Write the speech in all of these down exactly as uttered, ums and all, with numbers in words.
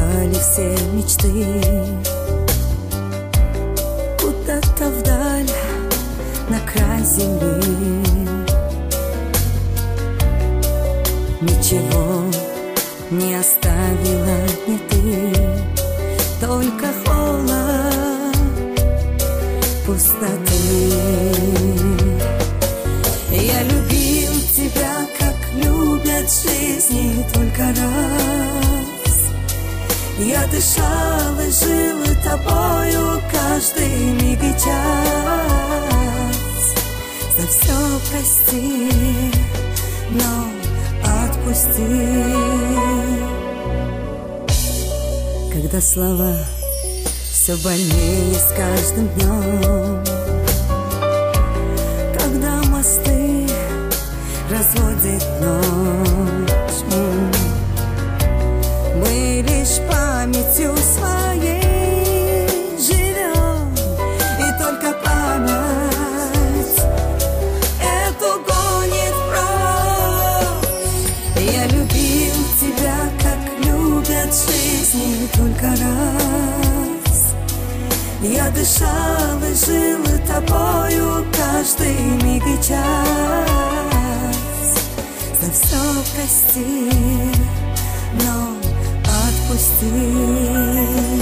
пропали все мечты. Куда-то вдаль, на край земли. Ничего не оставила ни ты, только холод пустоты. Я любил тебя, как любят жизни только раз. Я дышал и жил тобою каждый миг и час. За все прости, но отпусти. Когда слова все больнее с каждым днем, когда мосты разводит ночь, мы лишь памятью своей живем, и только память эту гонит прочь. Я любил тебя, как любят жизни только раз. Я дышал и жил тобою каждый миг и час. За все прости, но отпусти.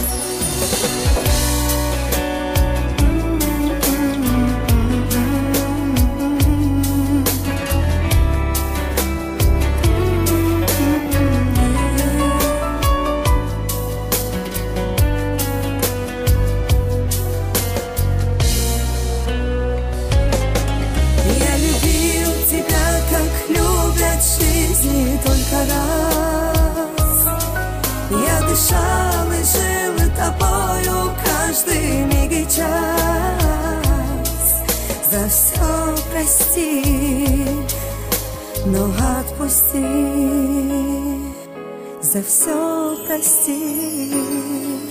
Только раз я дышал и жил тобою каждый миг и час. За все прости, но отпусти. За все прости.